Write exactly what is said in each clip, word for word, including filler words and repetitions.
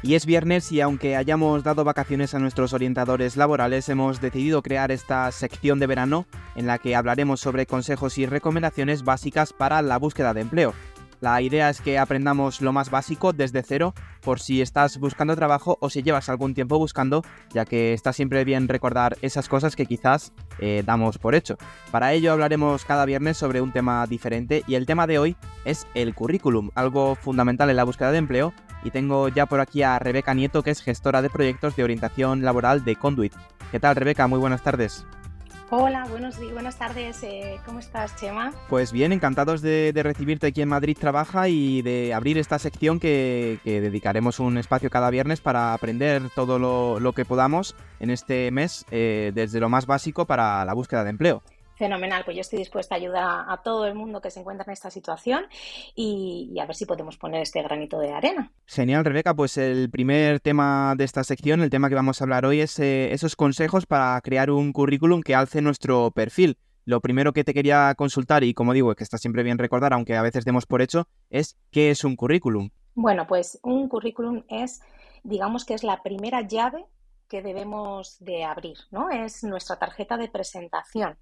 Y es viernes y aunque hayamos dado vacaciones a nuestros orientadores laborales, hemos decidido crear esta sección de verano en la que hablaremos sobre consejos y recomendaciones básicas para la búsqueda de empleo. La idea es que aprendamos lo más básico desde cero por si estás buscando trabajo o si llevas algún tiempo buscando, ya que está siempre bien recordar esas cosas que quizás eh, damos por hecho. Para ello hablaremos cada viernes sobre un tema diferente y el tema de hoy es el currículum, algo fundamental en la búsqueda de empleo, y tengo ya por aquí a Rebeca Nieto, que es gestora de proyectos de orientación laboral de Conduit. ¿Qué tal, Rebeca? Muy buenas tardes. Hola, buenos días, buenas tardes. Eh, ¿Cómo estás, Chema? Pues bien, encantados de, de recibirte aquí en Madrid Trabaja y de abrir esta sección que, que dedicaremos un espacio cada viernes para aprender todo lo, lo que podamos en este mes, eh, desde lo más básico para la búsqueda de empleo. Fenomenal, pues yo estoy dispuesta a ayudar a, a todo el mundo que se encuentra en esta situación y, y a ver si podemos poner este granito de arena. Genial, Rebeca, pues el primer tema de esta sección, el tema que vamos a hablar hoy es eh, esos consejos para crear un currículum que alce nuestro perfil. Lo primero que te quería consultar, y como digo, que está siempre bien recordar, aunque a veces demos por hecho, es ¿qué es un currículum? Bueno, pues un currículum es, digamos que es la primera llave que debemos de abrir, ¿no? Es nuestra tarjeta de presentación.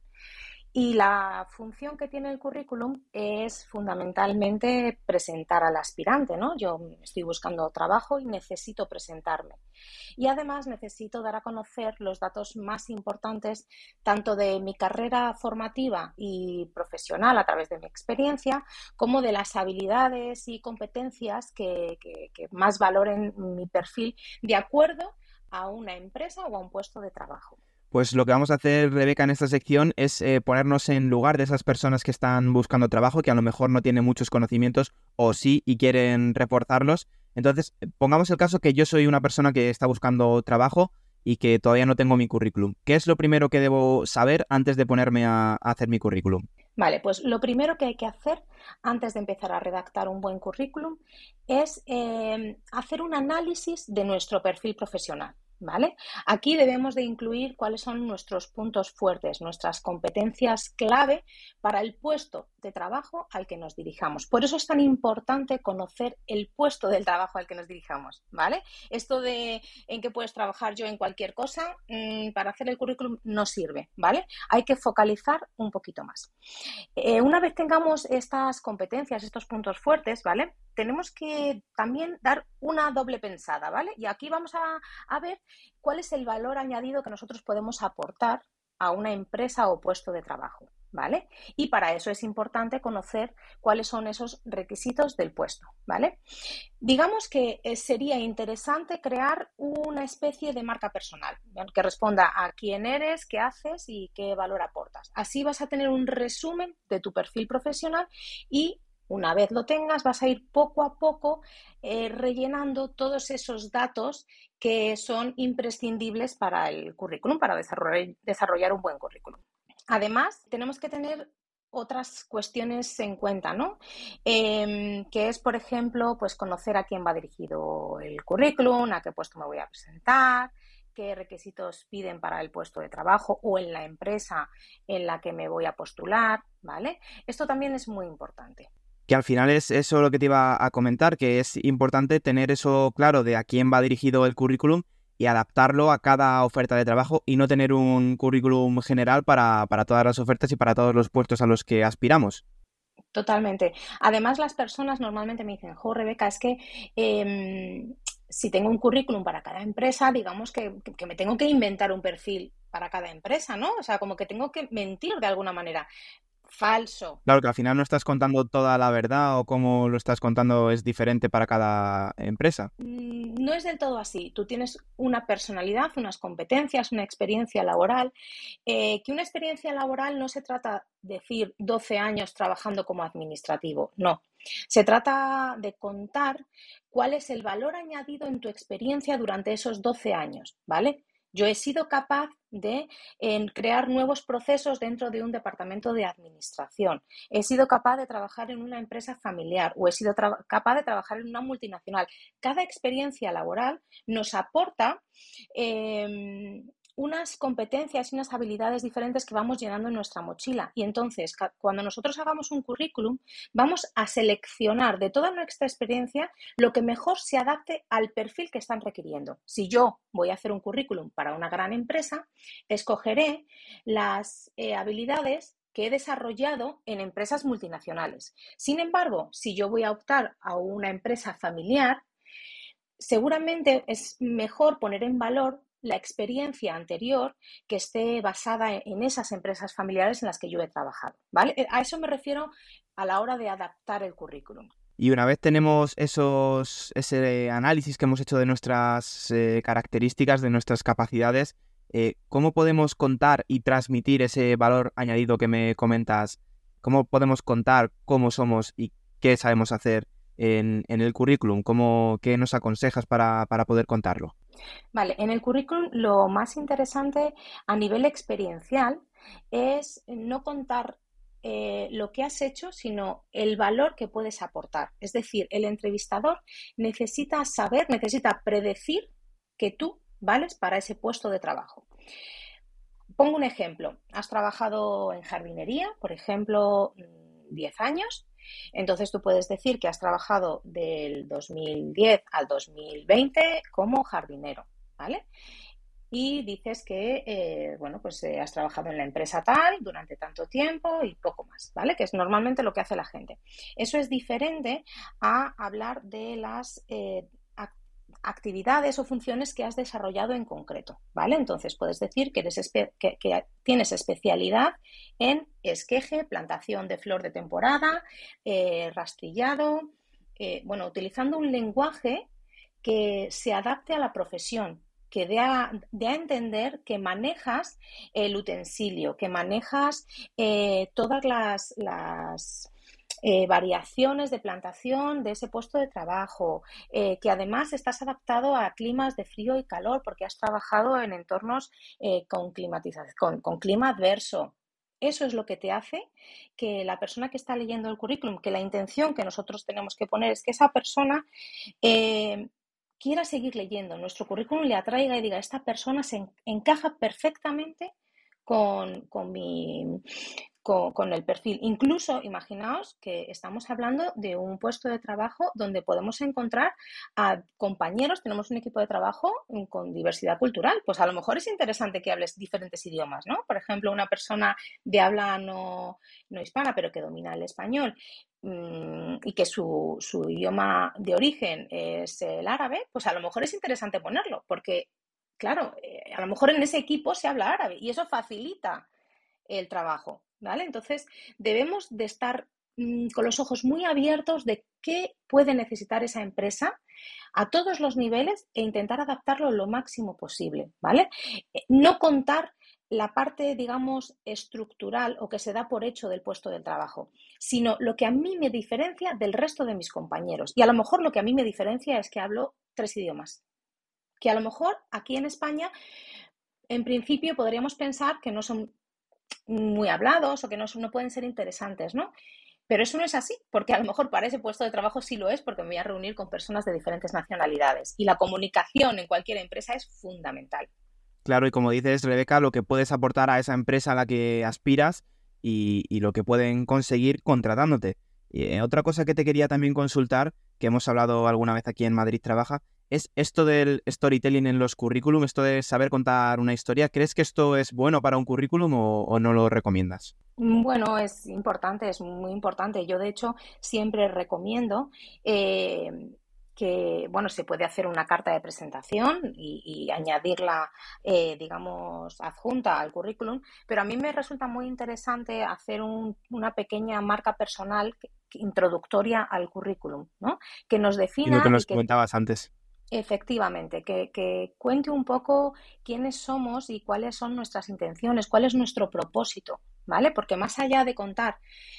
Y la función que tiene el currículum es fundamentalmente presentar al aspirante, ¿no? Yo estoy buscando trabajo y necesito presentarme. Y además necesito dar a conocer los datos más importantes tanto de mi carrera formativa y profesional a través de mi experiencia, como de las habilidades y competencias que, que, que más valoren mi perfil de acuerdo a una empresa o a un puesto de trabajo. Pues lo que vamos a hacer, Rebeca, en esta sección es eh, ponernos en lugar de esas personas que están buscando trabajo, que a lo mejor no tienen muchos conocimientos o sí y quieren reforzarlos. Entonces, pongamos el caso que yo soy una persona que está buscando trabajo y que todavía no tengo mi currículum. ¿Qué es lo primero que debo saber antes de ponerme a, a hacer mi currículum? Vale, pues lo primero que hay que hacer antes de empezar a redactar un buen currículum es eh, hacer un análisis de nuestro perfil profesional. ¿Vale? Aquí debemos de incluir cuáles son nuestros puntos fuertes, nuestras competencias clave para el puesto de trabajo al que nos dirijamos. Por eso es tan importante conocer el puesto del trabajo al que nos dirijamos, ¿vale? Esto de en qué puedes trabajar yo en cualquier cosa, mmm, para hacer el currículum no sirve, ¿vale? Hay que focalizar un poquito más. Eh, una vez tengamos estas competencias, estos puntos fuertes, ¿vale? Tenemos que también dar una doble pensada, ¿vale? Y aquí vamos a, a ver cuál es el valor añadido que nosotros podemos aportar a una empresa o puesto de trabajo, ¿vale? Y para eso es importante conocer cuáles son esos requisitos del puesto, ¿vale? Digamos que sería interesante crear una especie de marca personal que responda a quién eres, qué haces y qué valor aportas. Así vas a tener un resumen de tu perfil profesional y una vez lo tengas, vas a ir poco a poco eh, rellenando todos esos datos que son imprescindibles para el currículum, para desarrollar, desarrollar un buen currículum. Además, tenemos que tener otras cuestiones en cuenta, ¿no? Eh, que es, por ejemplo, pues conocer a quién va dirigido el currículum, a qué puesto me voy a presentar, qué requisitos piden para el puesto de trabajo o en la empresa en la que me voy a postular, ¿vale? Esto también es muy importante. Que al final es eso lo que te iba a comentar, que es importante tener eso claro de a quién va dirigido el currículum y adaptarlo a cada oferta de trabajo y no tener un currículum general para, para todas las ofertas y para todos los puestos a los que aspiramos. Totalmente. Además, las personas normalmente me dicen, jo, Rebeca, es que eh, si tengo un currículum para cada empresa, digamos que, que me tengo que inventar un perfil para cada empresa, ¿no? O sea, como que tengo que mentir de alguna manera. Falso. Claro que al final no estás contando toda la verdad o cómo lo estás contando es diferente para cada empresa. No es del todo así. Tú tienes una personalidad, unas competencias, una experiencia laboral. Eh, que una experiencia laboral no se trata de decir doce años trabajando como administrativo, no. Se trata de contar cuál es el valor añadido en tu experiencia durante esos doce años, ¿vale? Yo he sido capaz de en, crear nuevos procesos dentro de un departamento de administración. He sido capaz de trabajar en una empresa familiar o he sido capaz de trabajar en una multinacional. Cada experiencia laboral nos aporta eh, unas competencias y unas habilidades diferentes que vamos llenando en nuestra mochila. Y entonces, cuando nosotros hagamos un currículum, vamos a seleccionar de toda nuestra experiencia lo que mejor se adapte al perfil que están requiriendo. Si yo voy a hacer un currículum para una gran empresa, escogeré las eh, habilidades que he desarrollado en empresas multinacionales. Sin embargo, si yo voy a optar a una empresa familiar, seguramente es mejor poner en valor la experiencia anterior que esté basada en esas empresas familiares en las que yo he trabajado, ¿vale? A eso me refiero a la hora de adaptar el currículum. Y una vez tenemos esos, ese análisis que hemos hecho de nuestras eh, características, de nuestras capacidades, eh, ¿cómo podemos contar y transmitir ese valor añadido que me comentas? ¿Cómo podemos contar cómo somos y qué sabemos hacer en, en el currículum? ¿Cómo, qué nos aconsejas para, para poder contarlo? Vale, en el currículum lo más interesante a nivel experiencial es no contar eh, lo que has hecho, sino el valor que puedes aportar. Es decir, el entrevistador necesita saber, necesita predecir que tú vales para ese puesto de trabajo. Pongo un ejemplo. Has trabajado en jardinería, por ejemplo, diez años. Entonces tú puedes decir que has trabajado del dos mil diez al dos mil veinte como jardinero, ¿vale? Y dices que, eh, bueno, pues eh, has trabajado en la empresa tal durante tanto tiempo y poco más, ¿vale? Que es normalmente lo que hace la gente. Eso es diferente a hablar de las eh, actividades o funciones que has desarrollado en concreto, ¿vale? Entonces puedes decir que, eres espe- que, que tienes especialidad en esqueje, plantación de flor de temporada, eh, rastrillado, eh, bueno, utilizando un lenguaje que se adapte a la profesión, que dé a, dé a entender que manejas el utensilio, que manejas eh, todas las... las Eh, variaciones de plantación de ese puesto de trabajo, eh, que además estás adaptado a climas de frío y calor porque has trabajado en entornos eh, con, climatización, con, con clima adverso. Eso es lo que te hace que la persona que está leyendo el currículum, que la intención que nosotros tenemos que poner es que esa persona eh, quiera seguir leyendo nuestro currículum, le atraiga y diga, esta persona se en, encaja perfectamente con, con mi... Con, con el perfil. Incluso, imaginaos que estamos hablando de un puesto de trabajo donde podemos encontrar a compañeros, tenemos un equipo de trabajo con diversidad cultural, pues a lo mejor es interesante que hables diferentes idiomas, ¿no? Por ejemplo, una persona de habla no, no hispana, pero que domina el español mmm, y que su, su idioma de origen es el árabe, pues a lo mejor es interesante ponerlo, porque, claro, eh, a lo mejor en ese equipo se habla árabe y eso facilita el trabajo, ¿vale? Entonces, debemos de estar mmm, con los ojos muy abiertos de qué puede necesitar esa empresa a todos los niveles e intentar adaptarlo lo máximo posible, ¿vale? No contar la parte, digamos, estructural o que se da por hecho del puesto de trabajo, sino lo que a mí me diferencia del resto de mis compañeros. Y a lo mejor lo que a mí me diferencia es que hablo tres idiomas, que a lo mejor aquí en España, en principio, podríamos pensar que no son muy hablados o que no, no pueden ser interesantes, ¿no? Pero eso no es así, porque a lo mejor para ese puesto de trabajo sí lo es, porque me voy a reunir con personas de diferentes nacionalidades y la comunicación en cualquier empresa es fundamental. Claro, y como dices, Rebeca, lo que puedes aportar a esa empresa a la que aspiras y, y lo que pueden conseguir contratándote. Y, eh, otra cosa que te quería también consultar, que hemos hablado alguna vez aquí en Madrid Trabaja, es esto del storytelling en los currículum, esto de saber contar una historia. ¿Crees que esto es bueno para un currículum o, o no lo recomiendas? Bueno, es importante, es muy importante. Yo, de hecho, siempre recomiendo eh, que, bueno, se puede hacer una carta de presentación y, y añadirla, eh, digamos, adjunta al currículum, pero a mí me resulta muy interesante hacer un, una pequeña marca personal que, que introductoria al currículum, ¿no? Que nos Y lo que defina y nos que comentabas antes. efectivamente, que, que cuente un poco quiénes somos y cuáles son nuestras intenciones, cuál es nuestro propósito, ¿vale? Porque más allá de contar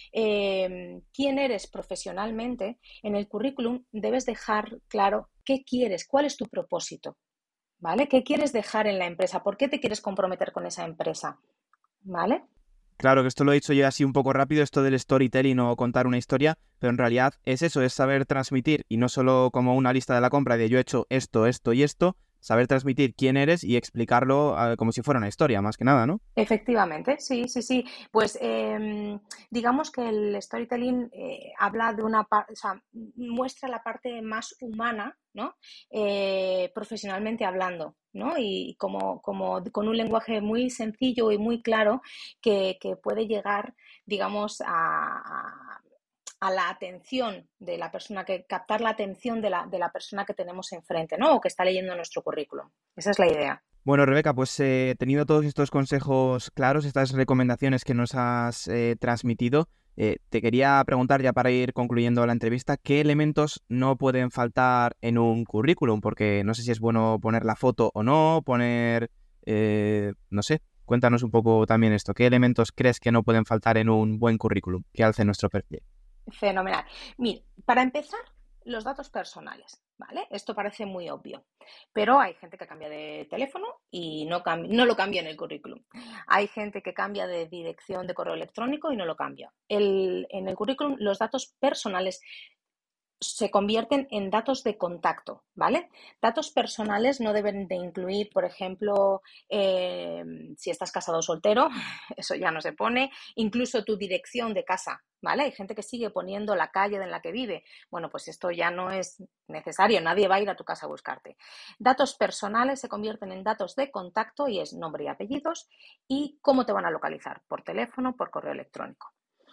eh, quién eres profesionalmente, en el currículum debes dejar claro qué quieres, cuál es tu propósito, ¿vale? ¿Qué quieres dejar en la empresa? ¿Por qué te quieres comprometer con esa empresa? ¿Vale? Claro que esto lo he dicho yo así un poco rápido, esto del storytelling o contar una historia, pero en realidad es eso, es saber transmitir y no solo como una lista de la compra de yo he hecho esto, esto y esto, saber transmitir quién eres y explicarlo uh, como si fuera una historia, más que nada, ¿no? Efectivamente, sí, sí, sí. Pues eh, digamos que el storytelling eh, habla de una parte, o sea, muestra la parte más humana, ¿no? Eh, profesionalmente hablando, ¿no? Y como, como con un lenguaje muy sencillo y muy claro que, que puede llegar, digamos, a, a, a la atención de la persona, que captar la atención de la, de la persona que tenemos enfrente, ¿no? O que está leyendo nuestro currículum. Esa es la idea. Bueno, Rebeca, pues eh, teniendo todos estos consejos claros, estas recomendaciones que nos has eh, transmitido, eh, te quería preguntar ya para ir concluyendo la entrevista, ¿qué elementos no pueden faltar en un currículum? Porque no sé si es bueno poner la foto o no, poner, eh, no sé, cuéntanos un poco también esto. ¿Qué elementos crees que no pueden faltar en un buen currículum que alce nuestro perfil? Fenomenal. Mira, para empezar, los datos personales, ¿vale? Esto parece muy obvio, pero hay gente que cambia de teléfono y no, no lo cambia en el currículum. Hay gente que cambia de dirección de correo electrónico y no lo cambia. El, en el currículum, los datos personales se convierten en datos de contacto, ¿vale? Datos personales no deben de incluir, por ejemplo, eh, si estás casado o soltero, eso ya no se pone, incluso tu dirección de casa, ¿vale? Hay gente que sigue poniendo la calle en la que vive. Bueno, pues esto ya no es necesario, nadie va a ir a tu casa a buscarte. Datos personales se convierten en datos de contacto y es nombre y apellidos y cómo te van a localizar, por teléfono, por correo electrónico.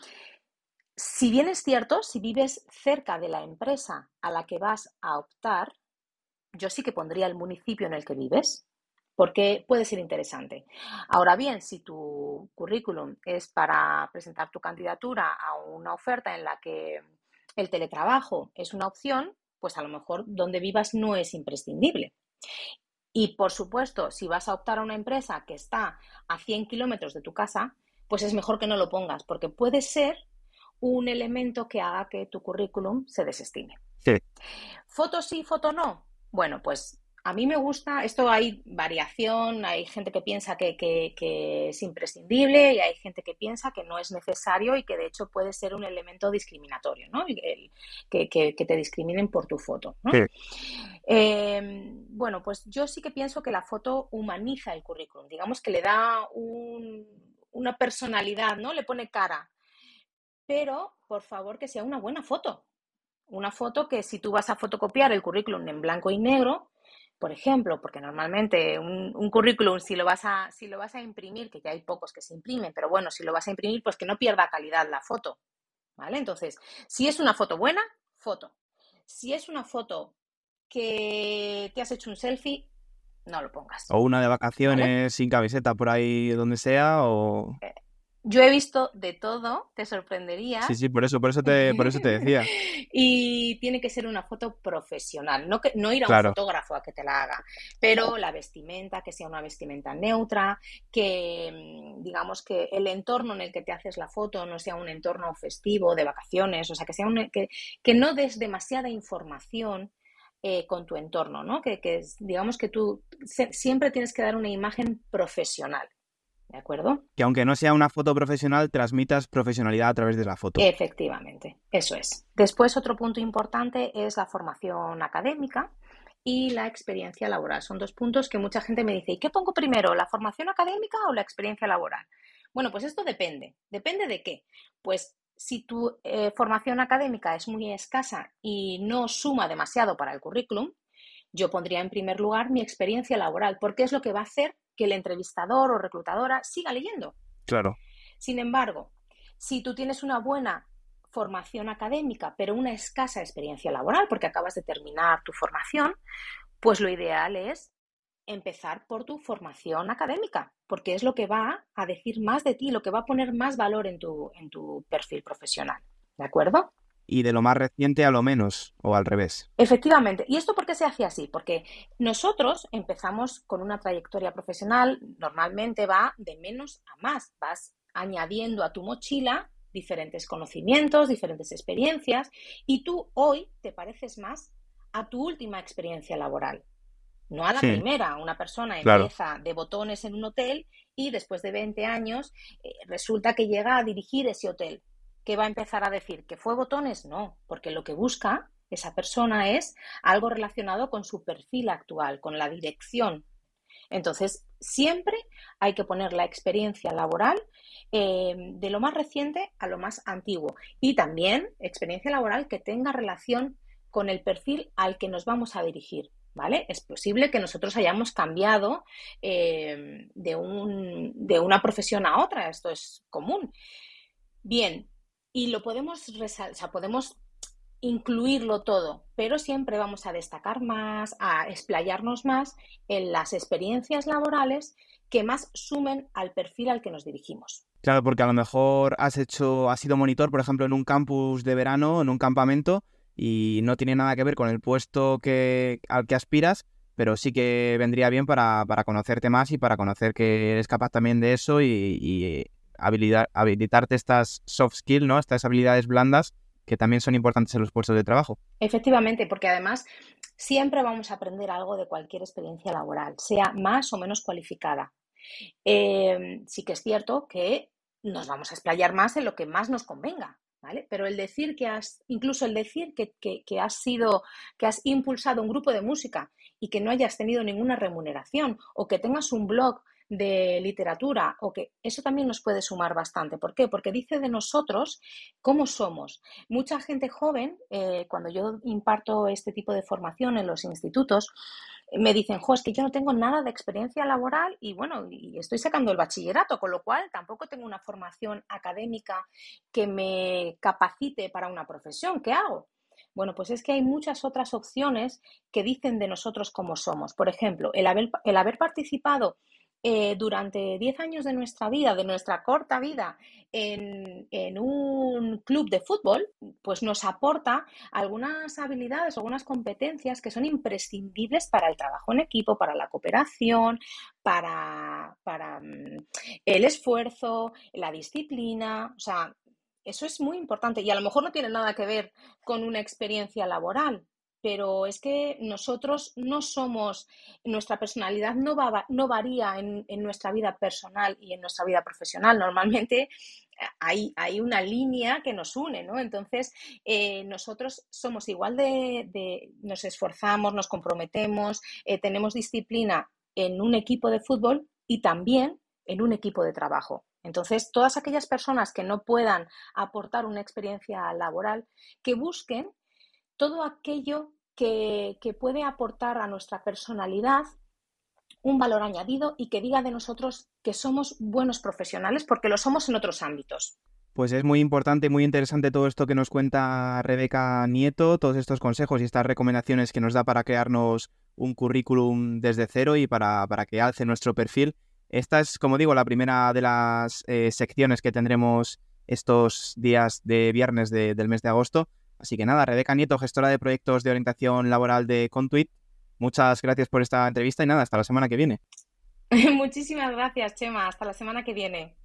Si bien es cierto, si vives cerca de la empresa a la que vas a optar, yo sí que pondría el municipio en el que vives, porque puede ser interesante. Ahora bien, si tu currículum es para presentar tu candidatura a una oferta en la que el teletrabajo es una opción, pues a lo mejor donde vivas no es imprescindible. Y por supuesto, si vas a optar a una empresa que está a cien kilómetros de tu casa, pues es mejor que no lo pongas, porque puede ser un elemento que haga que tu currículum se desestime. Sí. ¿Foto sí, foto no? Bueno, pues a mí me gusta, esto hay variación, hay gente que piensa que, que, que es imprescindible y hay gente que piensa que no es necesario y que de hecho puede ser un elemento discriminatorio, ¿no? El, el, que, que, que te discriminen por tu foto, ¿no? Sí. Eh, bueno, pues yo sí que pienso que la foto humaniza el currículum, digamos que le da un, una personalidad, ¿no? Le pone cara. Pero, por favor, que sea una buena foto. Una foto que si tú vas a fotocopiar el currículum en blanco y negro, por ejemplo, porque normalmente un, un currículum, si lo, vas a, si lo vas a imprimir, que ya hay pocos que se imprimen, pero bueno, si lo vas a imprimir, pues que no pierda calidad la foto, ¿vale? Entonces, si es una foto buena, foto. Si es una foto que te has hecho un selfie, no lo pongas, O una de vacaciones ¿vale? sin camiseta por ahí donde sea, o... Eh, Yo he visto de todo, te Sí, sorprenderías. sí, por eso, por eso te, por eso te decía. Y tiene que ser una foto profesional, no, que, no ir a un Claro. fotógrafo a que te la haga, pero la vestimenta, que sea una vestimenta neutra, que digamos que el entorno en el que te haces la foto no sea un entorno festivo, de vacaciones, o sea, que, sea un, que, que no des demasiada información eh, con tu entorno, ¿no? Que, que digamos que tú se, siempre tienes que dar una imagen profesional. ¿De acuerdo? Que aunque no sea una foto profesional, transmitas profesionalidad a través de la foto. Efectivamente, eso es. Después, otro punto importante es la formación académica y la experiencia laboral. Son dos puntos que mucha gente me dice, ¿y qué pongo primero, la formación académica o la experiencia laboral? Bueno, pues esto depende. ¿Depende de qué? Pues si tu eh, formación académica es muy escasa y no suma demasiado para el currículum, yo pondría en primer lugar mi experiencia laboral, porque es lo que va a hacer que el entrevistador o reclutadora siga leyendo. Claro. Sin embargo, si tú tienes una buena formación académica, pero una escasa experiencia laboral, porque acabas de terminar tu formación, pues lo ideal es empezar por tu formación académica, porque es lo que va a decir más de ti, lo que va a poner más valor en tu, en tu perfil profesional. ¿De acuerdo? Y de lo más reciente a lo menos, o al revés. Efectivamente. ¿Y esto por qué se hace así? Porque nosotros empezamos con una trayectoria profesional, normalmente va de menos a más, vas añadiendo a tu mochila diferentes conocimientos, diferentes experiencias, y tú hoy te pareces más a tu última experiencia laboral, no a la Sí, primera. Una persona claro. empieza de botones en un hotel y después de veinte años eh, resulta que llega a dirigir ese hotel. ¿Qué va a empezar a decir? ¿Que fue botones? No, porque lo que busca esa persona es algo relacionado con su perfil actual, con la dirección. Entonces, siempre hay que poner la experiencia laboral eh, de lo más reciente a lo más antiguo y también experiencia laboral que tenga relación con el perfil al que nos vamos a dirigir. ¿Vale? Es posible que nosotros hayamos cambiado eh, de, un, de una profesión a otra, esto es común. Bien, y lo podemos resaltar, o sea, podemos incluirlo todo, pero siempre vamos a destacar más, a explayarnos más en las experiencias laborales que más sumen al perfil al que nos dirigimos. Claro, porque a lo mejor has hecho, has sido monitor, por ejemplo, en un campus de verano, en un campamento, y no tiene nada que ver con el puesto que, al que aspiras, pero sí que vendría bien para, para conocerte más y para conocer que eres capaz también de eso y, y habilidad, habilitarte estas soft skills, ¿no? Estas habilidades blandas que también son importantes en los puestos de trabajo. Efectivamente, porque además siempre vamos a aprender algo de cualquier experiencia laboral, sea más o menos cualificada. Eh, sí que es cierto que nos vamos a explayar más en lo que más nos convenga, ¿vale? Pero el decir que has, incluso el decir que, que, que has sido, que has impulsado un grupo de música y que no hayas tenido ninguna remuneración o que tengas un blog de literatura o que eso también nos puede sumar bastante. ¿Por qué? Porque dice de nosotros cómo somos. Mucha gente joven, eh, cuando yo imparto este tipo de formación en los institutos, me dicen, jo, es que yo no tengo nada de experiencia laboral y bueno, y estoy sacando el bachillerato, con lo cual tampoco tengo una formación académica que me capacite para una profesión. ¿Qué hago? Bueno, pues es que hay muchas otras opciones que dicen de nosotros cómo somos. Por ejemplo, el haber, el haber participado eh, durante diez años de nuestra vida, de nuestra corta vida, en, en un club de fútbol, pues nos aporta algunas habilidades, algunas competencias que son imprescindibles para el trabajo en equipo, para la cooperación, para, para um, el esfuerzo, la disciplina, o sea, eso es muy importante y a lo mejor no tiene nada que ver con una experiencia laboral, pero es que nosotros no somos, nuestra personalidad no, va, no varía en, en nuestra vida personal y en nuestra vida profesional. Normalmente hay, hay una línea que nos une, ¿no? Entonces, eh, nosotros somos igual de, de, nos esforzamos, nos comprometemos, eh, tenemos disciplina en un equipo de fútbol y también en un equipo de trabajo. Entonces, todas aquellas personas que no puedan aportar una experiencia laboral, que busquen todo aquello que, que puede aportar a nuestra personalidad un valor añadido y que diga de nosotros que somos buenos profesionales porque lo somos en otros ámbitos. Pues es muy importante y muy interesante todo esto que nos cuenta Rebeca Nieto, todos estos consejos y estas recomendaciones que nos da para crearnos un currículum desde cero y para, para que alce nuestro perfil. Esta es, como digo, la primera de las eh, secciones que tendremos estos días de viernes de, del mes de agosto. Así que nada, Rebeca Nieto, gestora de proyectos de orientación laboral de Contuit, muchas gracias por esta entrevista y nada, hasta la semana que viene. Muchísimas gracias, Chema. Hasta la semana que viene.